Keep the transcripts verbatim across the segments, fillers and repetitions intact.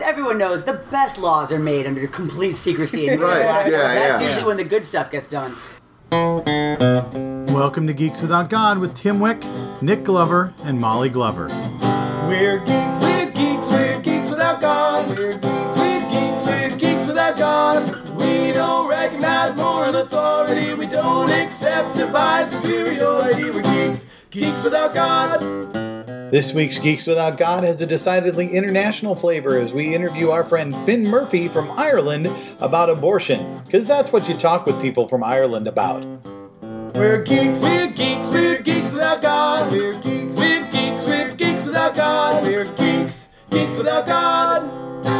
Everyone knows the best laws are made under complete secrecy. And Right, yeah, That's yeah. usually when the good stuff gets done. Welcome to Geeks Without God with Tim Wick, Nick Glover, and Molly Glover. We're geeks, we're geeks, we're geeks without God. We're geeks, we're geeks, we're geeks without God. We don't recognize moral authority. We don't accept divine superiority. We're geeks, geeks without God. This week's Geeks Without God has a decidedly international flavor as we interview our friend Finn Murphy from Ireland about abortion, because that's what you talk with people from Ireland about. We're geeks, we're geeks, we're geeks without God. We're geeks, we're geeks, we're geeks without God. We're geeks, geeks without God.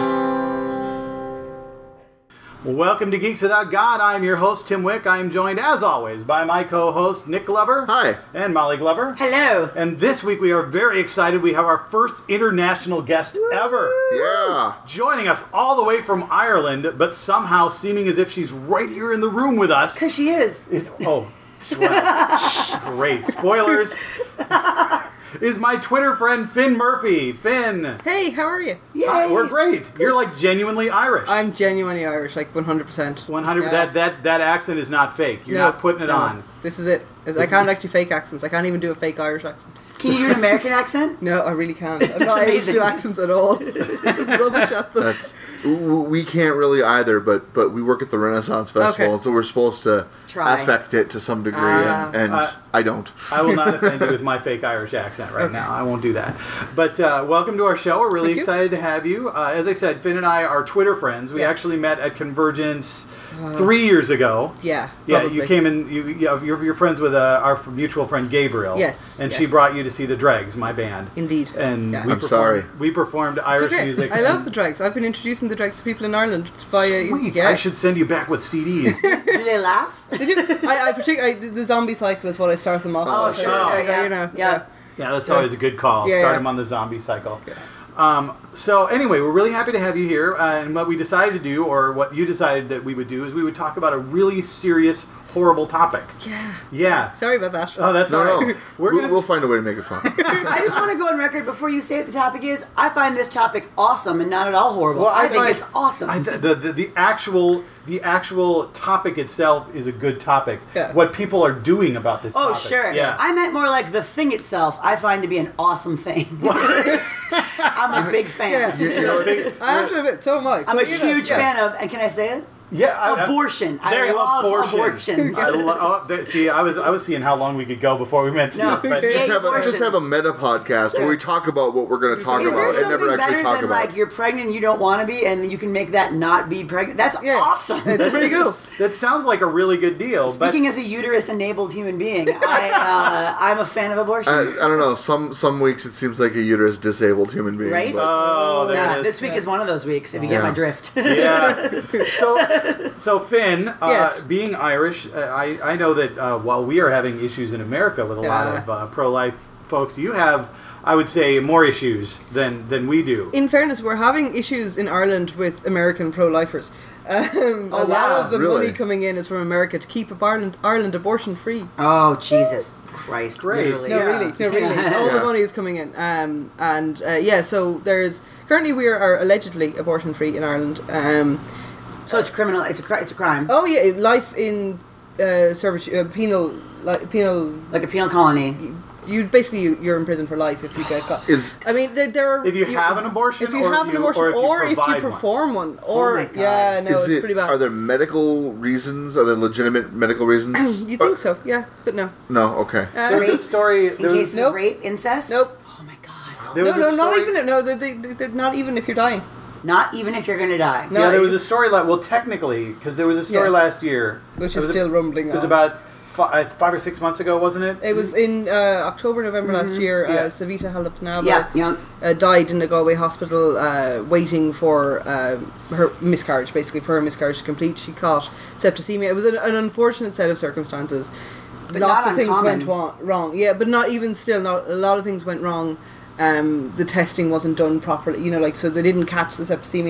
Welcome to Geeks Without God. I'm your host, Tim Wick. I am joined, as always, by my co-host, Nick Glover. Hi. And Molly Glover. Hello. And this week we are very excited. We have our first international guest ever. Yeah. Joining us all the way from Ireland, but somehow seeming as if she's right here in the room with us. Because she is. It's, oh, well, great. Spoilers. Is my Twitter friend Finn Murphy. Finn. Hey, how are you? Yay. Hi, we're great. You're like genuinely Irish. I'm genuinely Irish, like one hundred percent. one hundred Yeah. that, that that accent is not fake. You're No, not putting it no. on. This is it. Is- I This can't is- actually fake accents. I can't even do a fake Irish accent. Can you do an American accent? No, I really can't. I'm not able to amazing. do accents at all. Rubbish at them. That's w- we can't really either, but but we work at the Renaissance Festival, Okay. so we're supposed to Try. affect it to some degree, Ah. and, and Uh, I don't. I will not offend you with my fake Irish accent right now. I won't do that. But uh, welcome to our show. We're really Thank you. excited to have you. Uh, as I said, Finn and I are Twitter friends. We Yes. actually met at Convergence three years ago. Yeah. Yeah, probably. you came in. You, you know, you're, you're friends with uh, our mutual friend Gabriel. Yes, and she yes. brought you to see the Dregs, my band. Indeed. And Yeah. we I'm performed, sorry. We performed It's Irish okay. music. I love and- the Dregs. I've been introducing the Dregs to people in Ireland via. Sweet. Yeah. I should send you back with C Ds. Do they laugh? They do. I, I particularly the zombie cycle is what I start them off. Oh, with. sure, sure, Yeah, yeah, you know. yeah. Yeah, that's always a good call. Yeah, Start yeah. them on the zombie cycle. Um, so anyway, we're really happy to have you here. Uh, and what we decided to do, or what you decided that we would do, is we would talk about a really serious, horrible topic. Yeah. Yeah. Sorry about that. Oh, that's No, all right. no. We're we'll, gonna. we'll find a way to make it fun. I just want to go on record before you say what the topic is. I find this topic awesome and not at all horrible. Well, I I, think find- it's awesome. I th- the, the the actual the actual topic itself is a good topic. Yeah. What people are doing about this. oh, topic. sure. Yeah. I meant more like the thing itself. I find to be an awesome thing. I'm a big fan. Yeah. You, you know, I have to admit, so am I. I'm a But, you know, huge yeah. fan of, and can I say it? yeah. I- I- Abortion. There I you go, love abortion. abortions. I lo- oh, th- see, I was I was seeing how long we could go before we mentioned No. it, but Yeah. just have a abortions. just have a meta podcast where we talk about what we're going to talk Is there about and something never actually better talk than about. like you're pregnant and you don't want to be, and you can make that not be pregnant? That's Yeah. awesome. It's pretty cool. that sounds like a really good deal. Speaking as a uterus-enabled human being, I, uh, I'm a fan of I, abortions. I don't know. Some some weeks it seems like a uterus disabled human being. Right? but- oh, there yeah, it is. this week is one of those weeks, if you Yeah. get my drift. Yeah. So, so Finn, uh, Yes. being Irish, uh, I I know that uh, while we are having issues in America with a lot Yeah. of uh, pro-life folks, you have, I would say, more issues than than we do. In fairness, we're having issues in Ireland with American pro-lifers. Um, Oh, a lot wow. of the Really? money coming in is from America to keep up Ireland, Ireland abortion free. Oh, Jesus Christ. Great. Literally. No, Yeah. really, no, really. All Yeah. the money is coming in. Um, and uh, yeah, so there's currently we are, are allegedly abortion free in Ireland. Um, So it's criminal. It's a, cri- it's a crime. oh yeah, life in uh, servitude, uh, penal, like, penal. Like a penal colony. You basically you, you're in prison for life if you get caught. Is I mean, there, there are. If you have an abortion, if you or have if an you- abortion, or if you or if you provide one. perform one, or my God. yeah, no, is it's it? pretty bad. Are there medical reasons? Are there legitimate medical reasons? You think so? Yeah, but no. No. Okay. Uh, There was a story. In There was, cases Nope. of rape, incest? Nope. Oh my God. there no, was a no, not story- even. No, they, they, they're not even if you're dying. Not even if you're going to die. No. Yeah, there was a story. Like, well, technically, because there was a story Yeah. last year, Which It is was a- still rumbling It was on. about fi- five or six months ago, wasn't it? It was in uh, October, November last year. Yeah. Uh, Savita Halapanava Yeah, yeah. uh, died in a Galway hospital, uh, waiting for uh, her miscarriage. Basically, for her miscarriage to complete, she caught septicemia. It was an, an unfortunate set of circumstances. But Lots not of things uncommon. went wa- wrong. Yeah, but not even still. Not a lot of things went wrong. Um, the testing wasn't done properly. You know, like so they didn't catch the septicemia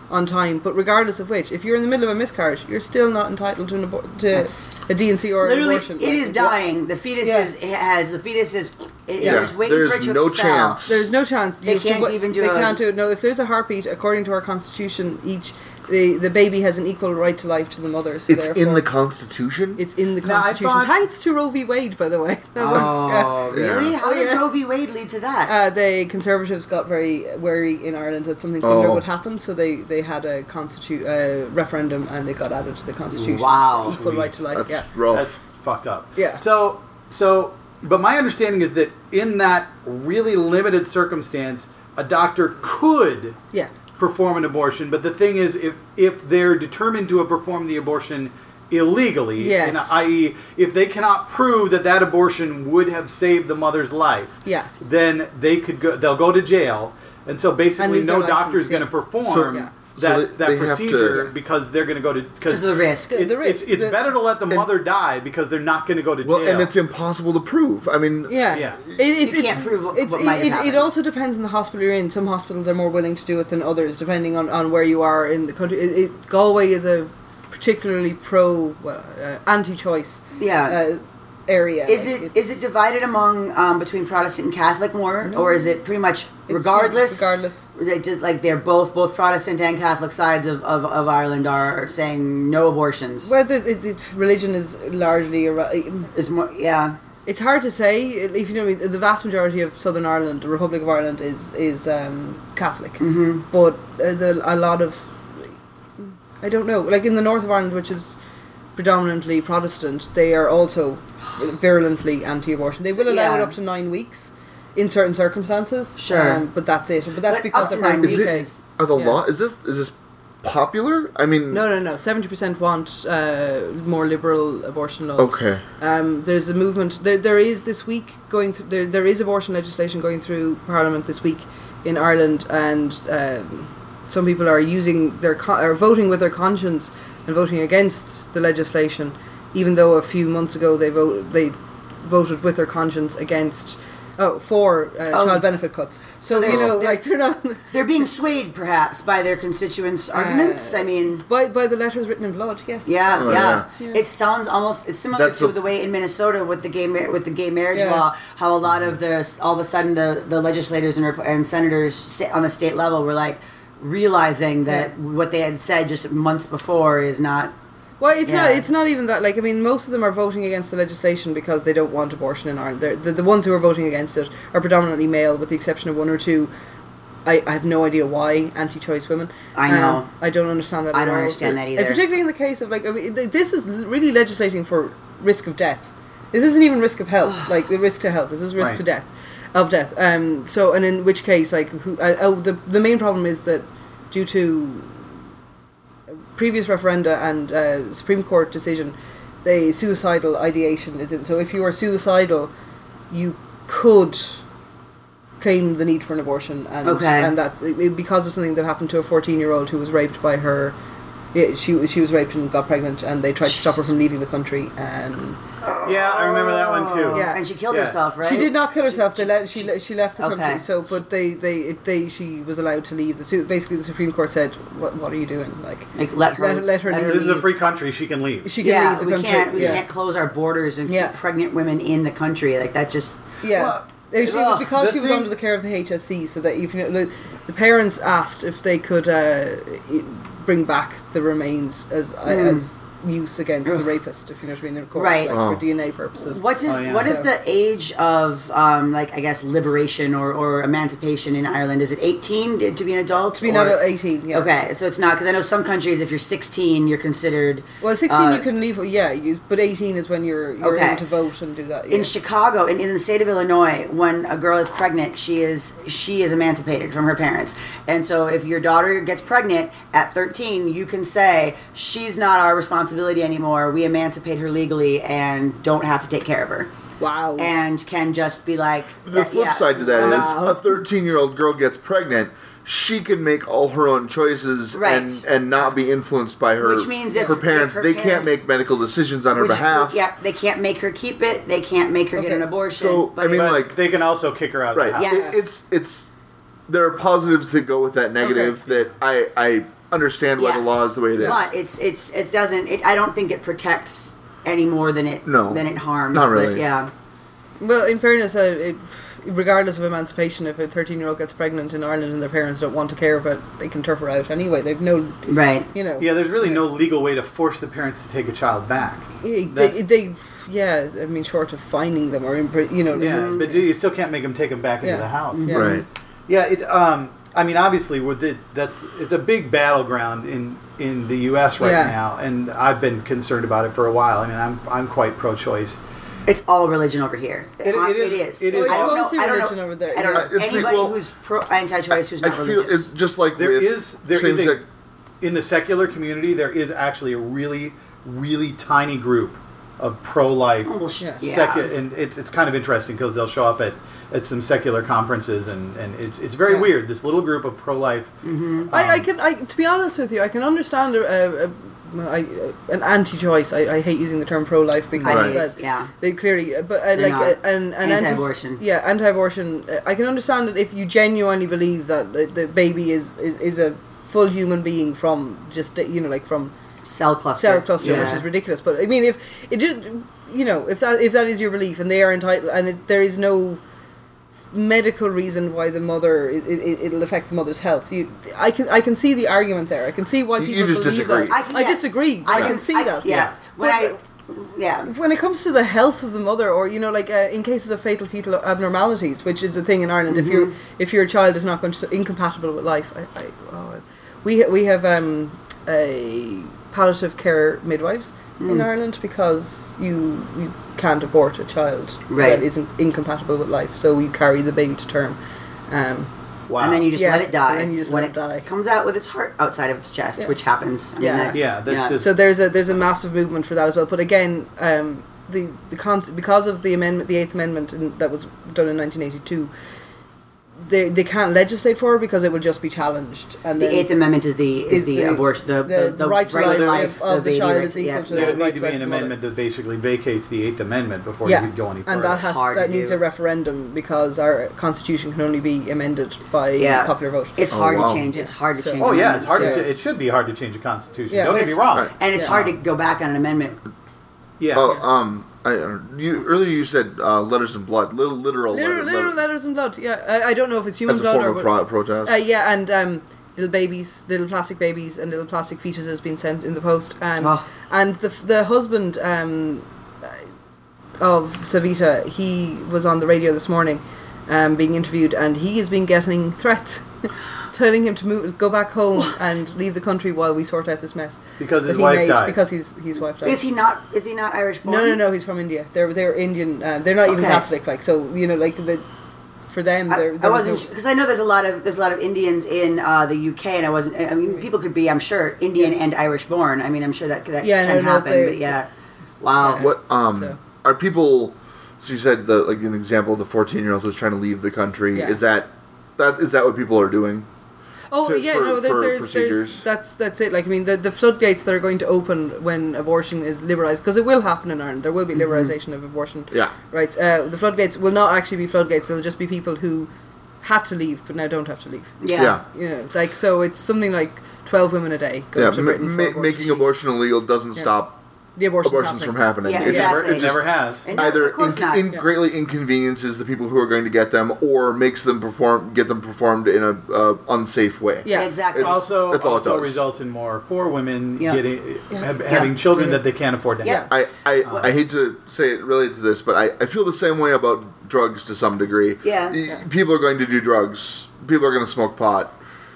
on time. But regardless of which, if you're in the middle of a miscarriage, you're still not entitled to an abor- to That's- a D and C or an Literally, abortion. it is Like, dying. The fetus Yeah. is it has the fetus is it, Yeah. it's waiting There's for it to no expel. chance. There's no chance. They have to can't wa- even do They a- can't do it. No, if there's a heartbeat, according to our constitution, each the, the baby has an equal right to life to the mother. So It's in therefore- the Constitution. It's in the Now, I constitution. thought- Thanks to Roe v. Wade, by the way. Oh, Yeah. really? Yeah. How Oh, did yeah. Roe v. Wade lead to that? Uh, the Conservatives got very wary in Ireland that something similar Oh. would happen, so they, they had a constitu- uh, referendum and it got added to the constitution. Wow. Equal right to life. That's yeah. rough. That's fucked up. Yeah. So, so, but my understanding is that in that really limited circumstance, a doctor could Yeah. perform an abortion. But the thing is, if if they're determined to have performed the abortion illegally, Yes. in, that is, if they cannot prove that that abortion would have saved the mother's life, Yeah. then they could go. They'll go to jail, and so basically, lose no their doctor is license, going yeah. to perform So- Yeah. So that, they- that they have procedure to- because they're going to go to Because of the risk. The- it's, risk, it's, it's the- better to let the and- mother die because they're not going to go to Well, jail. and it's impossible to prove. I mean, Yeah. Yeah. It, it's, You it's, can't prove what- it's, what might have it, it, happened. it also depends on the hospital you're in. Some hospitals are more willing to do it than others, depending on, on where you are in the country. It, it, Galway is a particularly pro, well, uh, anti-choice Yeah. uh, area. Is Like, it it's- is it divided among um, between Protestant and Catholic more, or is it pretty much it's- regardless? Regardless. They just, like they're both both Protestant and Catholic sides of, of, of Ireland are saying no abortions. Well, the, the, the religion is largely irre- Is more yeah. It's hard to say. If you know, the vast majority of Southern Ireland, the Republic of Ireland, is is um, Catholic, mm-hmm. but uh, the, a lot of, I don't know, like in the north of Ireland, which is predominantly Protestant, they are also virulently anti-abortion. They So, will allow yeah. it up to nine weeks in certain circumstances. Sure. um, but that's it. But that's But because up to they're part nine of is the weeks U K. this are the Yeah. law? Is this is this popular? I mean, No, no, no. Seventy percent want uh, more liberal abortion laws. okay. Um, there's a movement. There, there is this week going. Th- there, there is abortion legislation going through Parliament this week in Ireland, and um, some people are using their con- are voting with their conscience and voting against the legislation, even though a few months ago they vote they voted with their conscience against. Oh, for uh, Oh. child benefit cuts. So, So you there's- know, there- like they're not They're being swayed perhaps by their constituents' arguments. I mean, by by the letters written in blood. Yes. yeah, Oh, yeah, yeah. It sounds almost it's similar That's to a- the way in Minnesota with the gay mar- with the gay marriage Yeah. law. How a lot of the all of a sudden the, the legislators and, rep- and senators sta- on the state level were like realizing that Yeah. what they had said just months before is not. Well, it's Yeah. not. It's not even that. Like, I mean, most of them are voting against the legislation because they don't want abortion in Ireland. They're, the the ones who are voting against it are predominantly male, with the exception of one or two. I, I have no idea why anti-choice women. I know. Um, I don't understand that. I at don't all. understand that And either. particularly in the case of like, I mean, th- this is really legislating for risk of death. This isn't even risk of health, like the risk to health. This is risk Right. to death, of death. Um. So, and in which case, like, who? Uh, oh, the the main problem is that due to previous referenda and uh, Supreme Court decision, the suicidal ideation is in. So if you are suicidal, you could claim the need for an abortion, and Okay. and that because of something that happened to a fourteen-year-old who was raped by her. Yeah, she she was raped and got pregnant, and they tried to stop her from leaving the country, and Yeah, I remember that one too. Yeah. And she killed Yeah. herself, right? she did not kill herself. They let she le- she left the country. Okay. So, but they they it, they she was allowed to leave. The su- basically the Supreme Court said, "What what are you doing? Like, Like, let her Let- let her leave. This is a free country. She can leave. she can yeah, leave the we country." can't we yeah. can't close our borders and Yeah. keep pregnant women in the country. Like that just Yeah. Well, It was, it was ugh, because the she was thing- under the care of the H S C, so that if you know, the, the parents asked if they could uh, i- bring back the remains as as use against the rapist, if you know what I mean, in court, Right. like, Oh. for D N A purposes. What is Oh, yeah. what is So- the age of um, like I guess liberation or, or emancipation in Ireland? Is it eighteen to be an adult? To be or- not at eighteen, yeah. Okay, so it's not because I know some countries if you're sixteen you're considered. Well, sixteen Uh, you can leave, yeah, you, but eighteen is when you're you're Okay. able to vote and do that. Yeah. In Chicago, in, in the state of Illinois, when a girl is pregnant, she is she is emancipated from her parents. And so, if your daughter gets pregnant at thirteen, you can say she's not our responsibility anymore. We emancipate her legally and don't have to take care of her, wow. and can just be like The flip yeah. side to that is Wow. a thirteen-year-old girl gets pregnant. She can make all her own choices Right. and, and not be influenced by her Which means if- her parents. if her they parents- can't make medical decisions on her Which- behalf. Yeah, they can't make her keep it. They can't make her get Okay. an abortion. So, but I mean, But like- they can also kick her out. Right. Of the house. Yes. It, it's it's there are positives that go with that negative Okay. that I I understand why Yes. the law is the way it is. But it's it's it doesn't. It, I don't think it protects any more than it No. than it harms. Not But really. yeah. Well, in fairness, uh, it, regardless of emancipation, if a thirteen-year-old gets pregnant in Ireland and their parents don't want to care, but they can turf her out anyway. They've no, Right. you know. Yeah, there's really no legal way to force the parents to take a child back. They, That's- they, yeah, I mean, short of finding them or, impri- you know. Yeah, it's- but you still can't make them take them back into Yeah. the house. Yeah. Right. Yeah, it. Um, I mean, obviously, with it, that's it's a big battleground in in the U S right Yeah. now, and I've been concerned about it for a while. I mean, I'm I'm quite pro-choice. It's all religion over here. It- Uh, it is- It is. it is I don't all- know. Mostly I don't religion know. over there, I don't yeah. know Uh, it's the- anybody well, who's pro anti-choice who's I not feel religious. it's just like There with is there same is sex. a, in the secular community there is actually a really really tiny group of pro-life Oh, well, sh- Yeah. yeah. secu- and it's it's kind of interesting because they'll show up at, at some secular conferences and, and it's it's very Yeah. weird, this little group of pro-life. I, I can, I, to be honest with you, I can understand a, a, I, an anti-choice. I, I hate using the term pro-life because Right. that's, Yeah. they clearly, but uh, They're like not. uh, an, an anti- Anti-abortion. yeah, anti-abortion. uh, I can understand it if you genuinely believe that the, the baby is, is is a full human being from just you know like from Cell cluster. cell cluster, Yeah. which is ridiculous. But I mean, if it just you know if that if that is your belief and they are entitled and it, there is no medical reason why the mother it, it, it'll affect the mother's health. You, I can I can see the argument there. I can see why You- you people just believe disagree. that. I, can, I yes. disagree. I, can see I- that. Yeah. When But- I. Yeah. When it comes to the health of the mother, or you know, like uh, in cases of fatal fetal abnormalities, which is a thing in Ireland, if your Mm-hmm. if your child is not going to incompatible with life, I, I, oh, we ha- we have um, a palliative care midwives Mm. in Ireland because you you can't abort a child Right. that isn't incompatible with life, so you carry the baby to term. Um, Wow. And then you just Yeah, let it die. and then you just when let it die. comes out with its heart outside of its chest, Yeah. which happens. I mean, Yeah. that's, Yeah, that's just- So there's a there's a massive movement for that as well. But again, um, the the con- because of the amendment, the Eighth Amendment in, that was done in nineteen eighty-two, they they can't legislate for it because it will just be challenged. And The then Eighth Amendment is the is, is the, the- abortion the the the, the right to life of the baby child rights, is equal yeah. to there the would right need to to be an life of the amendment that basically vacates the Eighth Amendment before yeah, you could go any further. and that It's has hard that to needs do. a referendum because our constitution can only be amended by Yeah. popular vote. It's Oh, hard wow. to change. It's hard to So- change. Oh yeah, it's hard. Yeah. To, ch- it should be hard to change a constitution. Yeah, Don't but get me it's- wrong. Right. and it's Yeah. hard to go back on an amendment. Yeah. Oh, um, I, you earlier you said uh, letters and blood, little literal, Literal, letter, literal letter- letters and blood. Yeah, I, I don't know if it's human as a blood form or of what- pro- protest. Uh, yeah, and um, little babies, little plastic babies, and little plastic fetuses being sent in the post. Um, Oh. And the the husband um, of Savita, he was on the radio this morning, um, being interviewed, and he has been getting threats, telling him to move, go back home and leave the country while we sort out this mess. Because his that he wife made, died. Because his his wife died. Is he not? Is he not Irish born? No, no, no. He's from India. They're they're Indian. Uh, they're not even Okay. Catholic. Like so, you know, like the for them, I, there. I there was wasn't no- because I know there's a lot of there's a lot of Indians in uh, the U K, and I wasn't. I mean, people could be, I'm sure, Indian and Irish born. I mean, I'm sure that that Yeah, can no, no, happen. they- But yeah, wow. Yeah. What um So- are people? So you said the like an example of the fourteen year old who's trying to leave the country. Yeah. Is that that is that what people are doing? Oh to- yeah, for- no. There's, for there's, procedures? there's, that's that's it. Like I mean, the, the floodgates that are going to open when abortion is liberalised, because it will happen in Ireland. There will be liberalisation of abortion. Yeah. Right. Uh, the floodgates will not actually be floodgates. They'll just be people who had to leave but now don't have to leave. Yeah. Yeah. You know, like so it's something like twelve women a day go Yeah, to ma- Britain for ma- abortion. making abortion illegal doesn't Yeah. stop the abortions, abortions happening. from happening. Yeah, It It just- never, exactly. it never has. And no, either of course in, not. in Yeah. greatly inconveniences the people who are going to get them, or makes them perform, get them performed in a uh, unsafe way. Yeah. exactly. It's- Also, that's all it also does. results in more poor women Yeah. getting Yeah. have, Yeah. having children Yeah. that they can't afford to Yeah. have. I, I, Uh, I hate to say it related to this, but I, I feel the same way about drugs to some degree. Yeah. Y- Yeah. People are going to do drugs. People are going to smoke pot.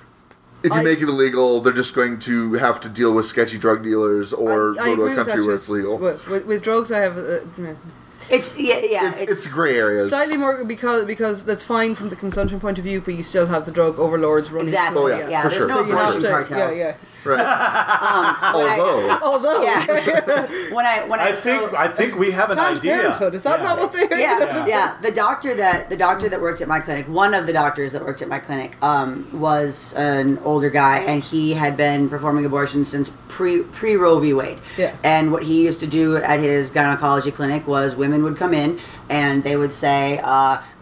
If you I- make it illegal, they're just going to have to deal with sketchy drug dealers or I, I go to agree a with country that, where it's with- legal. With, with, with drugs, I have uh, meh. It's yeah, yeah. it's, it's gray areas. slightly more because because that's fine from the consumption point of view, but you still have the drug overlords running. exactly. Oh, yeah, yeah, yeah. for There's sure. no So you have abortion to, cartels. yeah, Right. Um, when I- Although, Although, yeah. when I when I, I think so- I think we have an Planned idea. Parenthood, is that Yeah. not what they are? yeah, Yeah. yeah, The doctor that the doctor that worked at my clinic, one of the doctors that worked at my clinic, um, was an older guy, and he had been performing abortions since pre pre Roe v. Wade. Yeah. And what he used to do at his gynecology clinic was women would come in and they would say, uh,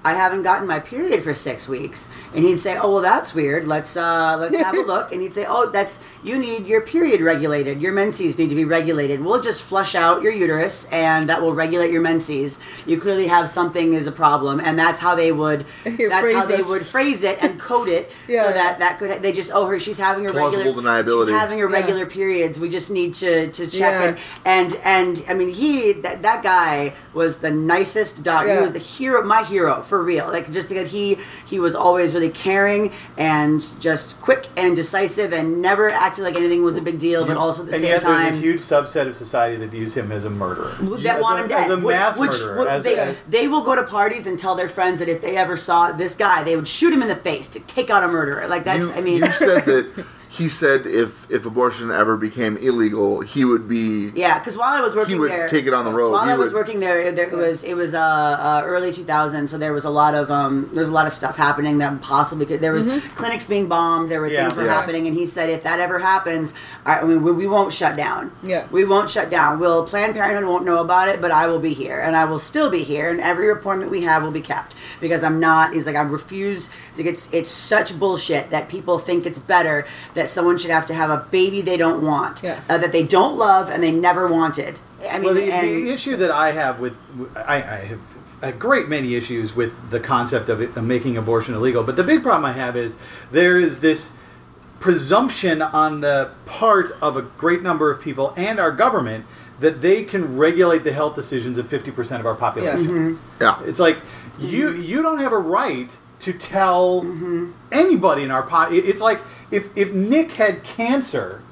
I haven't gotten my period for six weeks. And he'd say, oh, well, that's weird. Let's uh, let's have a look. And he'd say, oh, that's you need your period regulated. Your menses need to be regulated. We'll just flush out your uterus, and that will regulate your menses. You clearly have something is a problem, and that's how they would that's how they it. would phrase it and code it Yeah. so that that could they just oh her she's having her Plausible regular deniability. she's having her Yeah. regular periods. We just need to to check Yeah. and and and I mean he that that guy was the nicest doctor. Yeah. He was the hero, my hero for real. Like just because he he was always really caring and just quick and decisive and never acted like anything was a big deal, but also at the and same yet time. there's a huge subset of society that views him as a murderer. that As want a- him dead. As a Which- mass which, murderer. which as they, a, they will go to parties and tell their friends that if they ever saw this guy, they would shoot him in the face to take out a murderer. Like that's, You, I mean, you said that he said if if abortion ever became illegal, he would be. yeah. Because while I was working He would there, take it on the road. While He I was would- working there, there it was it was uh, uh, early two thousand, so there was a lot of um, there was a lot of stuff happening that possibly could. There was clinics being bombed. There were Yeah. things were Yeah. happening, and he said if that ever happens, I, I mean we, we won't shut down. Yeah. we won't shut down. We'll Planned Parenthood won't know about it, but I will be here, and I will still be here, and every appointment we have will be kept because I'm not. He's like I refuse. He's like it's it's such bullshit that people think it's better that someone should have to have a baby they don't want, Yeah. uh, that they don't love and they never wanted. I mean, well, the, and, the issue that I have with I, I have a great many issues with the concept of, it, of making abortion illegal, but the big problem I have is there is this presumption on the part of a great number of people and our government that they can regulate the health decisions of fifty percent of our population. Yeah. It's like you you don't have a right to tell anybody in our po- it- It's like if if Nick had cancer,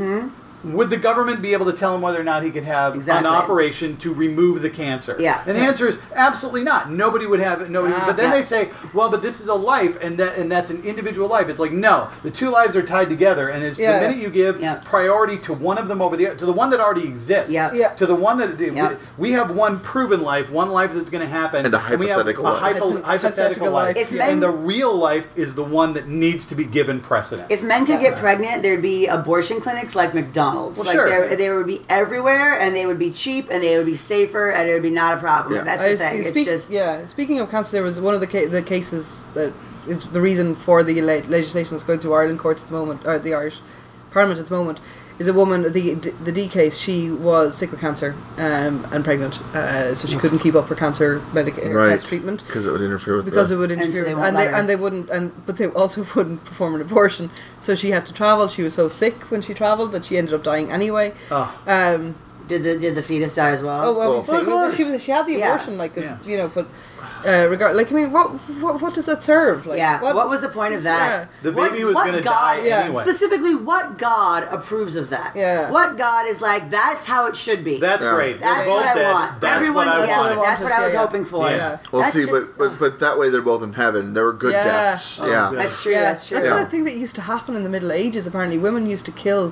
would the government be able to tell him whether or not he could have Exactly. an operation to remove the cancer? Yeah. And the answer is absolutely not. Nobody would have it. Nobody. Ah, but then yeah. they say, well, but this is a life, and that and that's an individual life. It's like no, the two lives are tied together, and it's Yeah. the minute you give Yeah. priority to one of them over the other, to the one that already exists, Yeah. Yeah. to the one that Yeah. we, we have one proven life, one life that's going to happen, And a we have hypothetical a life. hypo- hypothetical Hypothetical life, life, If yeah. and men- the real life is the one that needs to be given precedence. if men could get pregnant, there'd be abortion clinics like McDonald's. Well, like sure. there, they would be everywhere, and they would be cheap, and they would be safer, and it would be not a problem. Yeah. That's I the was- thing. It's speak- just yeah. Speaking of cancer, there was one of the ca- the cases that is the reason for the le- legislation that's going through Ireland courts at the moment, or the Irish Parliament at the moment, is a woman. The the D case. She was sick with cancer um, and pregnant, uh, so she couldn't keep up her cancer medic her Right. cancer treatment. Because it would interfere with Because the, it would And so interfere, they with- won't and let they her. and they wouldn't, and but they also wouldn't perform an abortion. So she had to travel. She was so sick when she travelled that she ended up dying anyway. Oh. Um, did the did the fetus die as well? Oh, well, Well, so, of well, course. she was she had the Yeah. abortion, like 'cause, Yeah. you know, but uh, regard like I mean, what what what does that serve? Like, yeah. What, was the point of that? The What- baby was what going to God- die Yeah. anyway. Specifically, what God approves of that? Yeah. What God is like? That's how it should be. That's Yeah. great. They're That's both what I dead. want. That's Everyone, what I yeah, wanted. that's what I was Yeah, yeah. hoping for. Yeah. Well, That's see, just- but, but but that way they're both in heaven. They were good Yeah. deaths. Oh, yeah. good. That's true. Yeah, That's true. That's Yeah. the thing that used to happen in the Middle Ages. Apparently, women used to kill.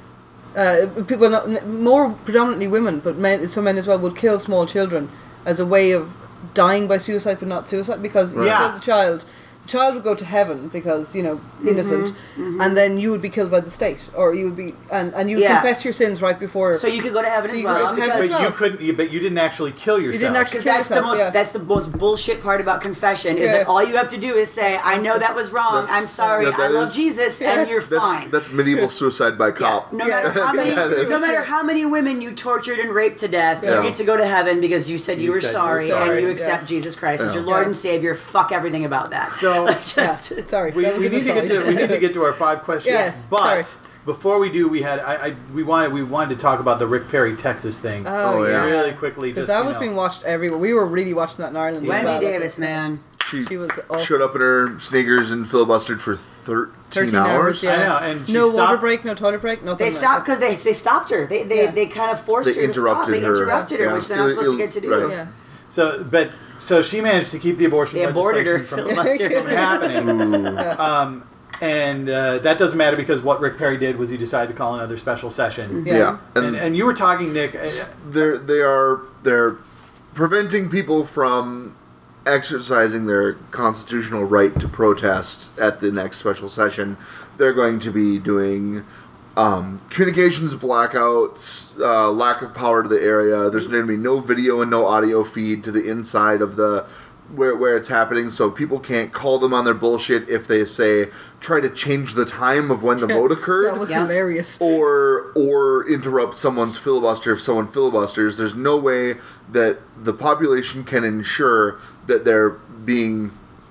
Uh, people, not, n- more predominantly women, but men, some men as well, would kill small children as a way of dying by suicide, but not suicide, because you Yeah. killed the child. The child would go to heaven because, you know, innocent, Mm-hmm, and then you would be killed by the state, or you would be, and, and you would Yeah. confess your sins right before. So you could go to heaven So as you could well. go to heaven because- as But you well. couldn't. You, but you didn't actually kill yourself. didn't actually- Because Kill that's the yourself, most yeah. that's the most bullshit part about confession is Yeah. that all you have to do is say, I know that was wrong, That's- I'm sorry, yeah, I that love is- Jesus, and you're That's fine. that's medieval suicide by Yeah. cop. No matter how many, That is- no matter how many women you tortured and raped to death, Yeah. you get to go to heaven because you said you, You were said you were sorry, sorry. and you Yeah. accept Jesus Christ as Yeah. your Lord Yeah. and Savior. Fuck everything about that. So- Like, just, Yeah. Sorry, We, that was we an need to get aside. to we need to get to our five questions. Yes, but sorry. before we do, we had I, I we wanted we wanted to talk about the Rick Perry Texas thing Oh, Oh, yeah. yeah. really quickly. Because Just that you was know. being watched everywhere. We were really watching that in Ireland. as Wendy well. Davis, man. She, She was awesome. showed up in her sneakers and filibustered for thirteen, thirteen hours. hours, yeah. I know, and she no stopped- water break, no toilet break, nothing. They like stopped that. because they, they stopped her. They they, Yeah. they kind of forced They her to stop. interrupted They her. interrupted her, Yeah. which they're not Ill- supposed to Ill- get to do. right. Yeah. So, but so she managed to keep the abortion They aborted her, legislation from, filibustered from her. happening. Um, and uh, that doesn't matter because what Rick Perry did was he decided to call another special session. Yeah. Yeah, And, and, and you were talking, Nick. uh, they're they are they're preventing people from exercising their constitutional right to protest at the next special session. They're going to be doing um, communications blackouts, uh, lack of power to the area. There's going to be no video and no audio feed to the inside of the where where it's happening, so people can't call them on their bullshit if they say try to change the time of when the vote occurred. That was Yeah. hilarious. or or interrupt someone's filibuster if someone filibusters. There's no way that the population can ensure that they're being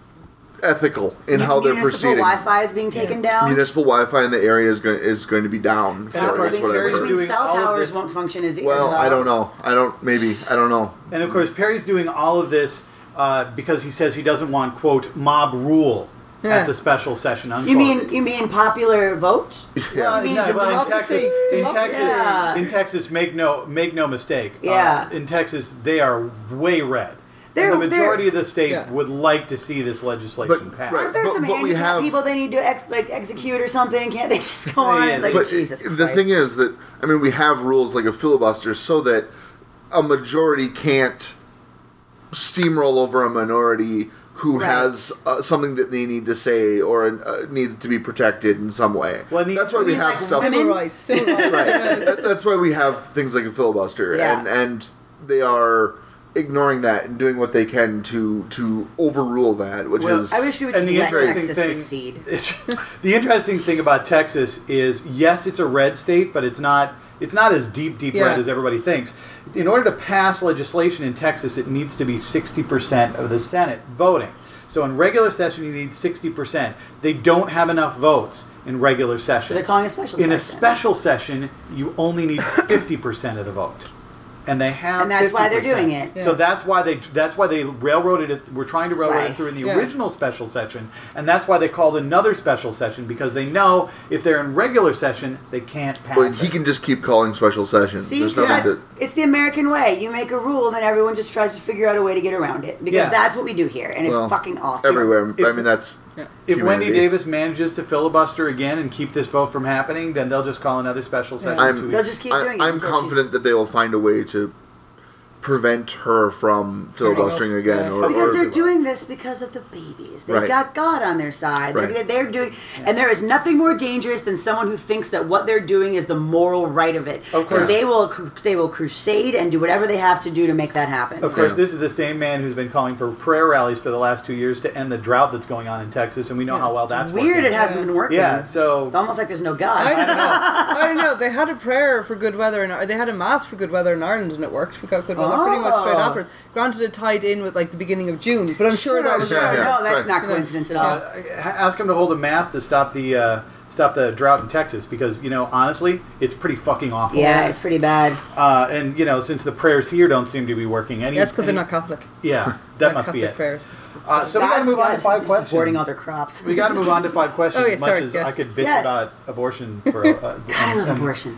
ethical in how they're Municipal proceeding. Wi-Fi is being taken down. Municipal Wi-Fi in the area is going is going to be down. And For of us, course, whatever. Perry's Which means doing cell all of towers this- won't function as, as Well, well. I don't know. I don't. Maybe I don't know. And of course, Perry's doing all of this uh, because he says he doesn't want, quote, mob rule Yeah. at the special session, unquote. You mean you mean popular vote? Yeah. You mean No, well, in democracy? Texas, in Democracy. Texas, Yeah. in Texas, make no make no mistake. Yeah. Uh, in Texas, they are way red. They're- and the majority they're- of the state Yeah. would like to see this legislation But- passed. right. Aren't there But- some but we handicapped have- people they need to ex- like execute or something? Can't they just go on Yeah, and like But Jesus Christ? the thing is that I mean we have rules like a filibuster so that a majority can't steamroll over a minority who Right. has uh, something that they need to say or uh, needs to be protected in some way. Well, and the- That's why You we mean have like stuff. women? Civil rights. Civil rights. Right. That- That's why we have things like a filibuster, Yeah. and and they are ignoring that and doing what they can to to overrule that, which Well, is I wish we would And just the let interesting Texas thing, secede. it's- the interesting thing about Texas is, yes, it's a red state, but it's not. It's not as deep, deep Yeah. red as everybody thinks. In order to pass legislation in Texas, it needs to be sixty percent of the Senate voting. So in regular session, you need sixty percent. They don't have enough votes in regular So session. they're calling a special In a session. special session, you only need fifty percent of the vote. And they have And that's why they're fifty percent. doing it. So Yeah. that's why they that's why they railroaded it. We're trying to That's railroad why. it through in the Yeah. original special session, and that's why they called another special session, because they know if they're in regular session, they can't pass but it. he can just keep calling special sessions. See, There's nothing that's, that it's the American way. You make a rule, then everyone just tries to figure out a way to get around it because Yeah. that's what we do here, and it's well, fucking awful. everywhere. I If- mean, that's If Wendy humanity. Davis manages to filibuster again and keep this vote from happening, then they'll just call another special session. I'm- two They'll weeks. just keep I, doing it. I'm until confident she's- that they will find a way to prevent her from filibustering up, again. yeah. Or, Because or- they're doing this because of the babies. They've Right. got God on their side. They're, Right. they're doing, and there is nothing more dangerous than someone who thinks that what they're doing is the moral right of it. Of course. Because they will, cru- they will crusade and do whatever they have to do to make that happen. Of course, Yeah. this is the same man who's been calling for prayer rallies for the last two years to end the drought that's going on in Texas, and we know how well that's Weird, working. it hasn't been working. Yeah, so It's almost like there's no God. I don't know. I don't know. They had a prayer for good weather, and they had a mass for good weather in Ireland, and it worked. We got good weather pretty much straight Oh. afterwards. Granted, it tied in with like the beginning of June, but I'm sure, that was sure, right. yeah. No, that's right. not coincidence at all. uh, ask him to hold a mass to stop the uh, stop the drought in Texas, because you know honestly, it's pretty fucking awful. Yeah, it's pretty bad. uh, and you know since the prayers here don't seem to be working, any That's because they're any- not Catholic. Yeah, that Not must Catholic be it. prayers. It's, it's Uh, so we got to move on to Guys, five questions. supporting all their crops. We got to move on to five questions. Oh, yeah, as much sorry, as yes. I could bitch Yes. about abortion for. Uh, God, I love and- abortion.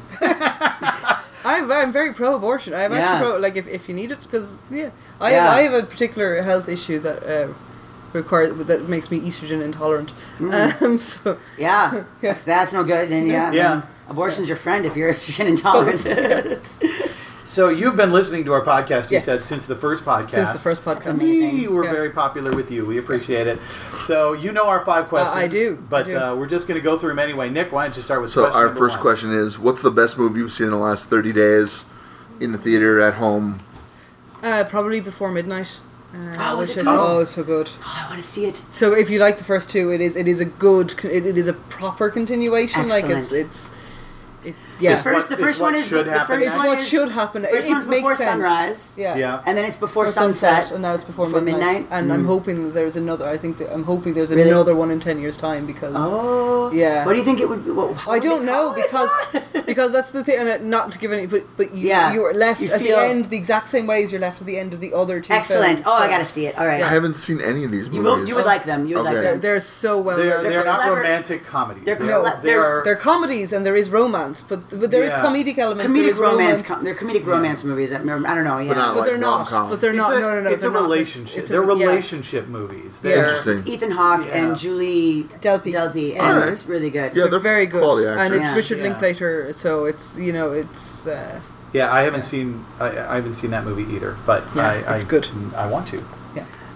I'm, I'm very pro-abortion. I'm Yeah. actually pro. Like if, if you need it, because yeah, I Yeah. have, I have a particular health issue that uh, requires that makes me estrogen intolerant. Mm. Um, so Yeah, that's, that's no good. Then yeah, Yeah. then abortion's your friend if you're estrogen intolerant. It's- So you've been listening to our podcast, you Yes. said, since the first podcast. since the first podcast, amazing. We were Yeah. very popular with you. We appreciate it. So you know our five questions. I do, I But do. Uh, we're just going to go through them anyway. Nick, why don't you start with So question our number first one? question is: what's the best movie you've seen in the last thirty days, in the theater, at home? uh, probably Before Midnight. Uh, Oh, was which it I good? saw- Oh, it's so good. oh, I want to see it. So if you like the first two, it is it is a good con- it, it is a proper continuation. Like it's Excellent. it's it, yeah. It's The first, what- the first it's what one is should the happen first next. one It's what is- should happen. The first It- it one's makes before sense. sunrise. Yeah. Yeah. And then it's before, Before sunset. and now it's before, Before midnight. midnight. And Mm. I'm hoping that there's another. I think that I'm hoping there's Really? another one in ten years' time because Oh, Yeah. What do you think it would be? What, how I would they don't know call it? because because that's the thing. And it- not to give any, but but you Yeah. you are left You at feel- the end the exact same way as you're left at the end of the other two. Excellent. films, Oh, I so gotta see it. All right. I haven't seen any of these You movies. will. You would like them. You would Okay. like They're, them. they're so well. They're, written. they're not clever. romantic comedies. They're They're, clever. they are, They're comedies and there is romance, but but there is Yeah. comedic elements. there Comedic is romance. romance. Com- they're comedic romance movies. I, I don't know. Yeah. But not But like they're not. rom-com. But they're it's not. a, no, no, no. it's a they're not. relationship. It's a- they're yeah. relationship movies. Yeah. They're, Interesting. It's Ethan Hawke Yeah. and Julie Delpy. Delpy, and Alright. it's really good. Yeah, They're, they're very good, quality and actors. it's Yeah. Richard Yeah. Linklater, so it's you know it's uh, Yeah, I haven't seen I, I haven't seen that movie either, but Yeah, I, I it's good. I want to. yeah.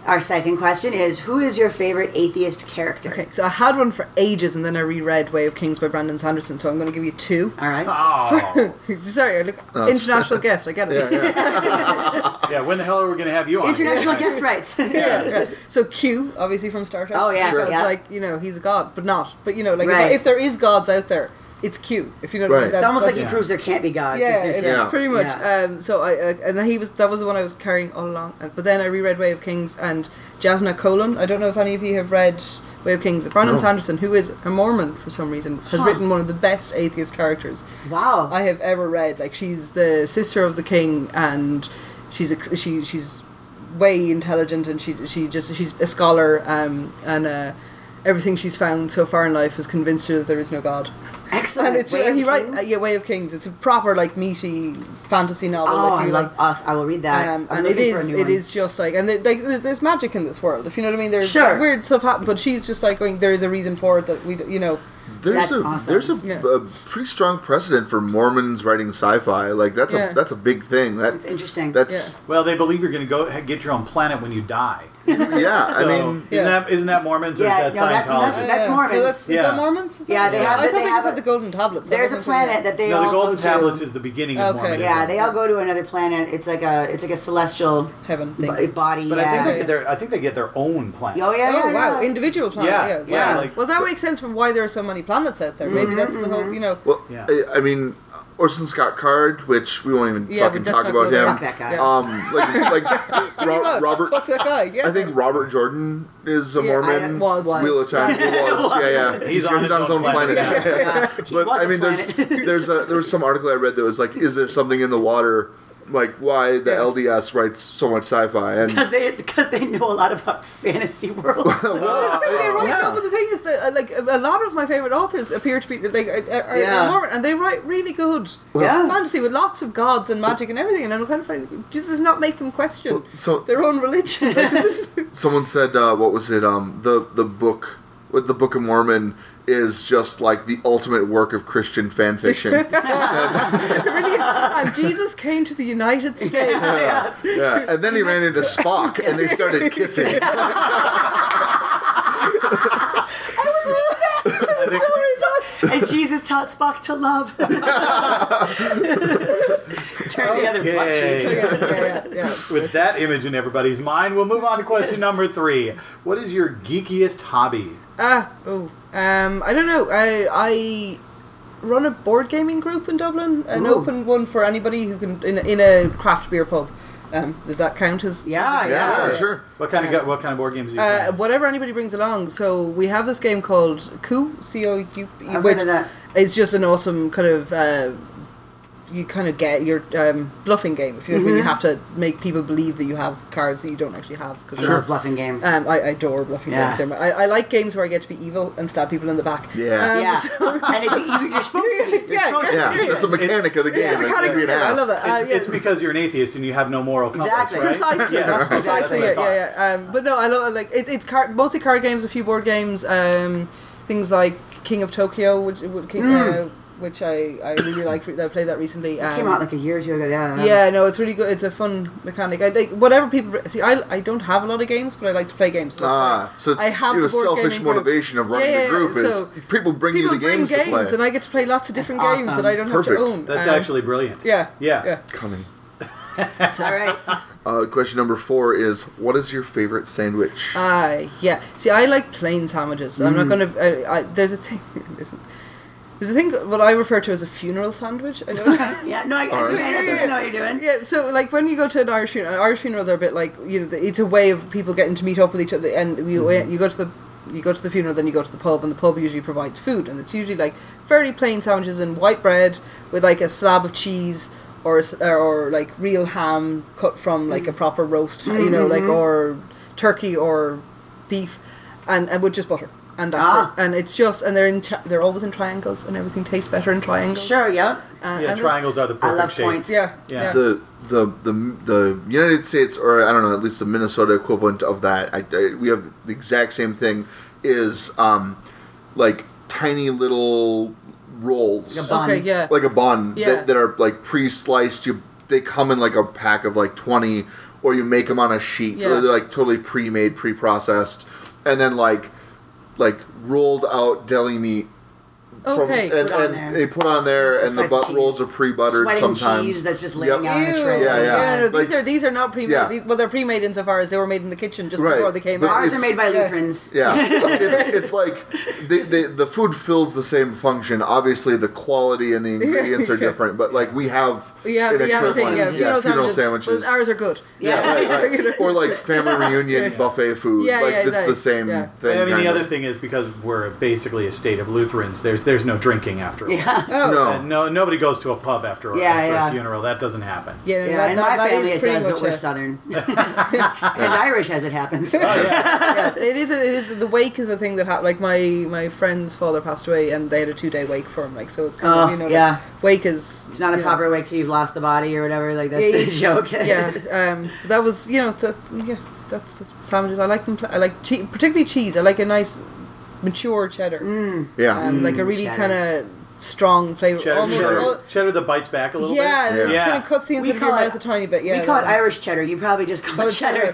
Our second question is, who is your favorite atheist character? Okay, so I had one for ages, and then I reread Way of Kings by Brandon Sanderson. So I'm going to give you two. All right. Oh. Sorry, I look international guest. I get it. Yeah, yeah. Yeah, when the hell are we going to have you on? International here? guest rights. Yeah, yeah. So Q, obviously from Star Trek. Oh, yeah, Sure. Because yeah. like you know he's a god, but not. But you know like Right. if, if there is gods out there, it's Q. If you know what I Right. mean. It's That- almost like that's- he proves there can't be God. 'cause Yeah, there's- it's Yeah. pretty much. Yeah. Um, so I uh, and then he was that was the one I was carrying all along. Uh, But then I reread Way of Kings and Jasna Colon. I don't know if any of you have read Way of Kings. Brandon No. Sanderson, who is a Mormon for some reason, has Huh. written one of the best atheist characters Wow. I have ever read. Like she's the sister of the king, and she's a she she's way intelligent, and she she just she's a scholar, um, and uh, everything she's found so far in life has convinced her that there is no God. Excellent. And it's Way uh, of he write Kings? uh, yeah, Way of Kings. It's a proper like meaty fantasy novel. Oh, if I you love us. I will read that. um, I'm and it looking for a is new it one. is just like and there, like there- there's magic in this world, if you know what I mean. There's Sure. weird stuff happen, but she's just like going, there is a reason for it that we d- you know. There's That's a awesome. there's a, Yeah. a pretty strong precedent for Mormons writing sci-fi. Like that's Yeah. a that's a big thing. That It's interesting. that's Well, they believe you're going to go get your own planet when you die. yeah. So, I mean, isn't Yeah. that isn't that Mormons or Yeah, is that no, that's- Scientology? that's- that's Yeah. Mormons. No, that's, is Yeah. that Mormons? Is Yeah, that- they Yeah. have. I they thought they have just a- had the golden tablets. I There's a wasn't saying planet that they no, all the Golden go Tablets to. is the beginning Okay. of Mormonism. Yeah, they all go to another planet. It's like a it's like a celestial heaven thing. b- body. But yeah. I think they Yeah. get their I think they get their own planet. Oh yeah, yeah, Oh wow, yeah. individual planet. Yeah, Yeah, yeah, wow. like- well, that makes sense from why there are so many planets out there. Maybe that's the whole, you know. well, Yeah. I, I mean, Orson Scott Card, which we won't even Yeah, fucking but that's talk not about good. him. Fuck that guy. Yeah. Um, like like Ro- Fuck, Robert. Fuck that guy. Yeah. I think Robert Jordan is a Yeah, I- Mormon. was. Wheel of Time. He was. Yeah, yeah. He's on his own planet. Yeah. Yeah. He But was I a mean, there's planet. there's a there was some article I read that was like, is there something in the water? Like why the Yeah. L D S writes so much sci-fi and because they because they know a lot about fantasy world. well, I think they're right. yeah. No, but the thing is that uh, like a lot of my favorite authors appear to be like are, are, are Yeah. Mormon, and they write really good Yeah. fantasy with lots of gods and magic and everything. And I'm kind of like, just does not make them question so their own religion. Like, this is- someone said uh, what was it um the the book with the Book of Mormon is just like the ultimate work of Christian fan fiction. it really is. And Jesus came to the United States. Yes. Yeah, and then he ran into Spock and they started kissing. And Jesus taught Spock to love. Turn the other butt Okay. cheeks. yeah, yeah, yeah. With that image in everybody's mind, we'll move on to question number three. What is your geekiest hobby? Ah, oh, um, I don't know. I I run a board gaming group in Dublin, an Ooh. open one for anybody who can in a, in a craft beer pub. Um, does that count as? Yeah, Yeah, yeah. sure. What kind of gu- what kind of board games do you Uh, play? whatever anybody brings along. So we have this game called Coup, C O U P, I've which heard of that. is just an awesome kind of. Uh, you kind of get your um, bluffing game. If you know what I mean, you have to make people believe that you have cards that you don't actually have. I Cause love bluffing games. Um, I, I adore bluffing Yeah. games. I, I like games where I get to be evil and stab people in the back. Yeah. Um, yeah, so- and it's, you, you're supposed to be. You're Yeah, supposed Yeah, to be. that's a mechanic of the game. It's a It's mechanic being of the game. I asked. love it. Uh, It's, yeah. it's because you're an atheist and you have no moral compass, Exactly. right? Precisely, Yeah. that's Okay, precisely what I it. thought. Yeah, yeah. Um, but no, I love like it, it's card, mostly card games, a few board games, um, things like King of Tokyo, which, which, King, uh, which I, I really liked. I played that recently. Um, It came out like a year or two ago. Yeah. that yeah, was- no, it's really good. It's a fun mechanic. I like whatever people see. I, I don't have a lot of games, but I like to play games. So that's Ah, why so it's I have you know, the board selfish gaming group. motivation of running Yeah, yeah, the group yeah, is so people bring people you the bring games, games, to play. and I get to play lots of different That's games awesome. that I don't Perfect. have to own. That's Um, actually brilliant. yeah, Yeah. yeah. Cunning. It's all right. Uh, question number four is: what is your favorite sandwich? Ah, yeah. See, I like plain sandwiches. I'm not gonna. I, I, there's a thing. Listen, there's a thing what I refer to as a funeral sandwich. I don't. Yeah, no, I, I, All right. I, think I know what you're doing. Yeah, so like when you go to an Irish funeral, Irish funerals are a bit like you know the- it's a way of people getting to meet up with each other, and you you go to the you go to the funeral, then you go to the pub, and the pub usually provides food, and it's usually like very plain sandwiches and white bread with like a slab of cheese or a s or, or like real ham cut from like a proper roast, ha- you know, like or turkey or beef, and and with just butter. And that's Ah. it. And it's just, and they're in, tri- they're always in triangles, and everything tastes better in triangles. Sure, yeah. Uh, Yeah, and triangles are the I perfect love shape. points. it's- Yeah, Yeah. yeah. the the the the United States, or I don't know, at least the Minnesota equivalent of that. I, I, we have the exact same thing. Is um, like tiny little rolls, Like a bun. Okay, yeah. like a bun Yeah. that, that are like pre-sliced. You they come in like a pack of like twenty or you make them on a sheet. Yeah. They're like totally pre-made, pre-processed, and then like like rolled out deli meat. Okay. From, and, Put on and there. they put on there, and the Slice of butt rolls cheese. are pre-buttered Sweating sometimes. cheese that's just laying Yep. out on a Ew. tray. Yeah, yeah. no, no, these Like- are these are not pre-made. Yeah. These, well, they're pre-made insofar as they were made in the kitchen just Right. before they came But out. Ours are It's- made by yeah. Lutherans. Yeah, it's, it's like the, the the food fills the same function. Obviously, the quality and the ingredients are different, but like we have We have, an we have a thing, equivalent, yeah, funeral, funeral sandwiches, sandwiches. but ours are good. Yeah. right, right. You know. Or like family reunion buffet food. Yeah, like yeah, it's that- the same yeah. thing. I mean, kind the other of. thing is because we're basically a state of Lutherans. There's there's no drinking after. A Yeah. Oh, No. And no, nobody goes to a pub after, a, Yeah, after yeah. a funeral. That doesn't happen. yeah, Yeah, that, in that- my that family is it pretty does, but much we're a- Southern. And Irish as it happens. Oh, yeah. yeah, it is. A, it is. The wake is a thing that ha- like my my friend's father passed away, and they had a two day wake for him. Like so, it's kind Oh, of you know, yeah. like, wake is. It's not a you know, proper wake till you've lost the body or whatever. Like, that's yeah, the it's- joke. Yeah, um, that was you know the, yeah that's, that's sandwiches. I like them. I like che- particularly cheese. I like a nice mature cheddar. Yeah. Um, like a really cheddar. kind of strong flavor. Cheddar, almost, cheddar, al- cheddar that bites back a little yeah, bit. it Yeah. kind of cuts the inside We of your call it- mouth a tiny bit. Yeah, we call it that- Irish cheddar. You probably just call Call it it cheddar.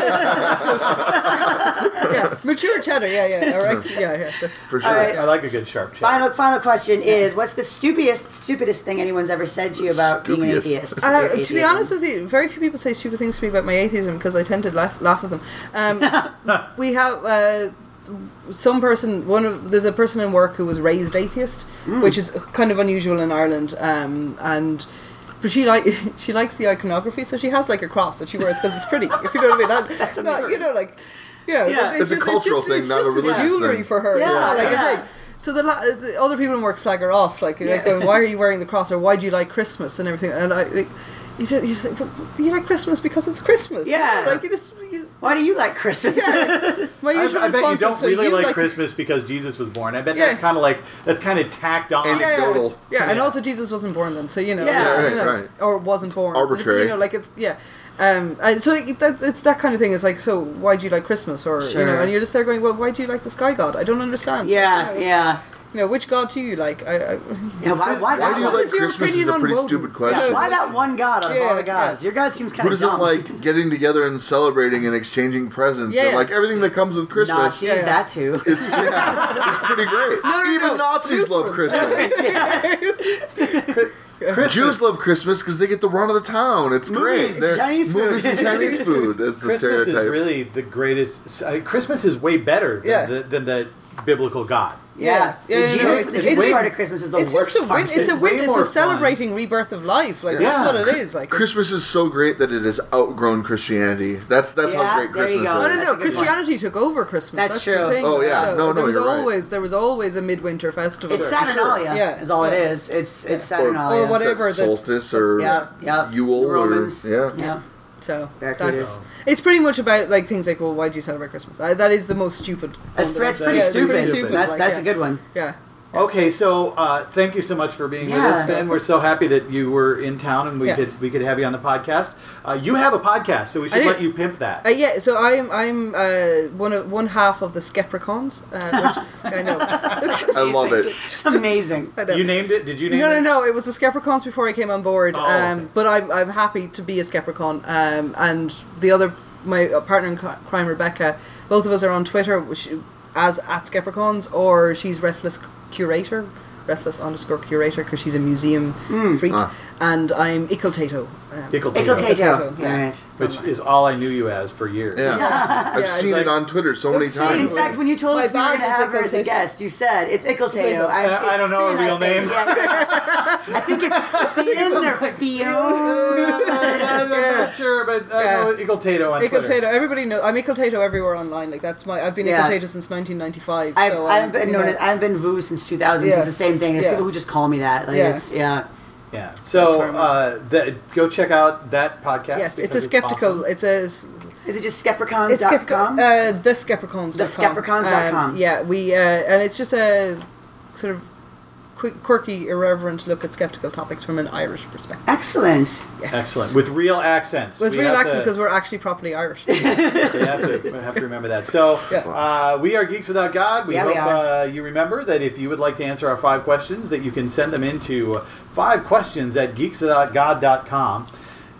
Yes, mature cheddar. Yeah, yeah, or ex- yeah, yeah. That's, For sure. All right. I like a good sharp cheddar. Final final question is: what's the stupidest stupidest thing anyone's ever said to you about being an Stupidest. atheist? Uh, Your to be atheism? honest with you, very few people say stupid things to me about my atheism because I tend to laugh, laugh at them. Um, we have uh, some person, one of there's a person in work who was raised atheist, which is kind of unusual in Ireland, um, and. But she like she likes the iconography, so she has like a cross that she wears because it's pretty. If you know what I mean, that, That's not, amazing. you know, like yeah, Yeah. it's, It's a just, cultural it's just, thing, it's not a just religious jewelry thing. for her. Yeah, it's not like yeah. a thing. So the, la- the other people in work slag her off, like, like Yeah. going, why are you wearing the cross, or why do you like Christmas and everything? And I, like, you just, you just like, but you like Christmas because it's Christmas. Yeah. like you just. You, Why do you like Christmas? yeah. My I, usual I bet you response don't is, so really you like, like Christmas because Jesus was born. I bet Yeah. that's kind of like that's kind of tacked on. And- Yeah, yeah, Anecdotal. yeah, and Yeah. also Jesus wasn't born then, so you know, Yeah. you Right, know, right. or wasn't born. arbitrary. You know, like it's yeah. Um, and so it, that, it's that kind of thing. It's like, so why do you like Christmas, or you Sure. know, and you're just there going, well, why do you like the sky god? I don't understand. Yeah, You know, it's- yeah. You know, which god do you like? I, I, Yeah, why, why, Why that do you one? like is your Christmas is opinion a on pretty Woden? stupid Yeah, question. why that one god out of Yeah, all the yeah. gods? Your god seems kind Who of doesn't dumb. like getting together and celebrating and exchanging presents Yeah. and like everything that comes with Christmas? Nazis, Yeah. that too. Is yeah, it's pretty great. no, Even no. Nazis love Christmas. Jews love Christmas because they get to run of the town. It's Movies, great. They're- Chinese food. movies and Chinese food as the Christmas stereotype. is really the greatest. Uh, Christmas is way better than, Yeah. the, than the biblical God. Yeah, Yeah, the yeah, Jesus, no, the it's- Jesus it's- part of Christmas is the it's worst just a win. part. It's a It's win. way It's more a fun. celebrating rebirth of life. Like Yeah. that's what it is. Like Christmas is so great that it has outgrown Christianity. That's that's Yeah, how great there you Christmas go. No, no, is. That's a no. good one. Christianity took over Christmas. That's That's true. The thing. Oh, yeah. So No, no, there was you're right. always there was always a midwinter festival. It's there. Saturnalia, Yeah. is all Yeah. it is. It's it's Or- Saturnalia. or whatever. Sol- Solstice or Yeah, yeah. Yule The Romans. or yeah. Yeah. So Barracudas. that's it's pretty much about like things like, well, why do you celebrate Christmas? That, that is the most stupid. That's, one that that's I've- pretty yeah, it's stupid. stupid. That's, like, that's yeah. a good one. Yeah. Okay, so uh, thank you so much for being with Yeah. us, Finn. We're so happy that you were in town and we Yeah. could we could have you on the podcast. Uh, you have a podcast, so we I should do. let you pimp that. Uh, yeah, so I'm I'm uh, one of one half of the Skepricons, uh, which I know. I love it. It's amazing. I know. You named it? Did you name No, it? no, no. It was the Skepricons before I came on board. Oh, um, okay. But I'm I'm happy to be a Skepricon. Um, and the other my uh, partner in cri- crime, Rebecca, both of us are on Twitter which, as at Skepricons, or she's Restless Curator, Restless underscore Curator, because she's a museum freak, Ah. and I'm Ickletato. Um, Ickle Ickle Tato, Tato. Yeah. All right. which is all I knew you as for years. Yeah. I've Yeah, seen it's it like- on Twitter so many It's- In times. fact, when you told My us we were going to badge is have her as a Ickle Tato. guest, you said it's Ickle Tato. I- I it's don't know her Finn, I real think. name. Yeah. I think it's Finn or Fiona. I'm not sure, but I Yeah. know Ickle Tato on Twitter. Ickletato. Everybody knows. I'm Ickletato everywhere online. Like that's my. I've been Yeah. Ickletato since nineteen ninety-five. I've, so I've um, been you known know. as, I've been Vu since two thousand. Yeah. It's the same thing. There's Yeah. people who just call me that. Like Yeah. it's yeah. Yeah. That's So where I'm uh, the, go check out that podcast. Yes, it's a because skeptical. awesome. It's a. s- Is it just It's skepricons dot skeptical. com? Uh, the Skepricons. The Skepricons dot com. Um, yeah, we uh, and it's just a sort of quick, quirky, irreverent look at skeptical topics from an Irish perspective. Excellent. Yes, Excellent. With real accents. With We real have accents to- because we're actually properly Irish. We have to, we have to remember that. So, Yeah. uh, we are Geeks Without God. We Yeah, we hope are. uh, you remember that if you would like to answer our five questions, that you can send them into five questions at geeks without god dot com.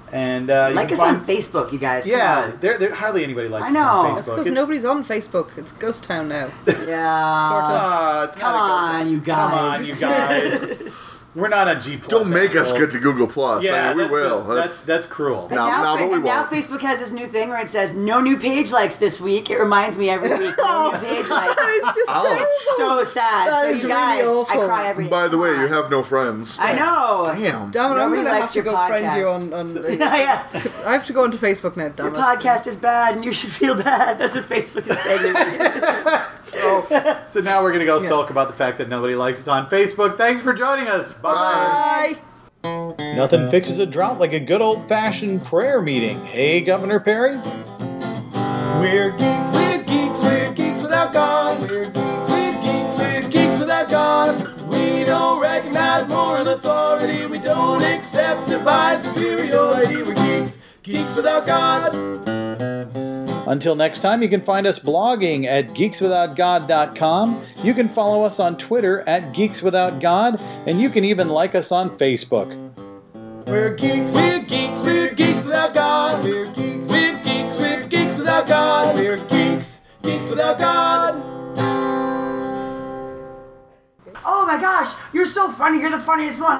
And uh, you Like can us find, on Facebook, you guys. Come Yeah, on. there, there hardly anybody likes I us know. on That's Facebook. because It's- nobody's on Facebook. It's ghost town now. Yeah. Sort of. Ah, it's Come not a on, you Come on, guys. you guys. We're not on G plus. Don't make us assholes. get to Google Plus. Yeah, I mean, we that's, will. That's, that's that's cruel. Now- now, now Fa- that we and now won't. Facebook has this new thing where it says no new page likes this week. It reminds me every week. No new page likes. It's just Ouch. terrible. So sad. That so is you really guys, awful. I cry every. By the way, Come you on. have no friends. I know. Damn. Damn it, I'm Nobody gonna have likes to your go friend you podcast. on. on yeah. I have to go onto Facebook now. Damn Your it. podcast is bad, and you should feel bad. That's what Facebook is saying to me. So, so now we're gonna go Yeah. sulk about the fact that nobody likes us on Facebook. Thanks for joining us. Bye bye. Bye. Nothing fixes a drought like a good old-fashioned prayer meeting. Hey, Governor Perry? We're geeks, we're geeks, we're geeks without God. We're geeks, we're geeks, we're geeks without God. We don't recognize moral authority. We don't accept divine superiority. We're geeks, geeks without God. Until next time, you can find us blogging at geeks without god dot com. You can follow us on Twitter at geeks without god, and you can even like us on Facebook. We're geeks, we're geeks, we're geeks without God. We're geeks, we're geeks, we're geeks without God. We're geeks, geeks without God. Oh my gosh, you're so funny. You're the funniest one.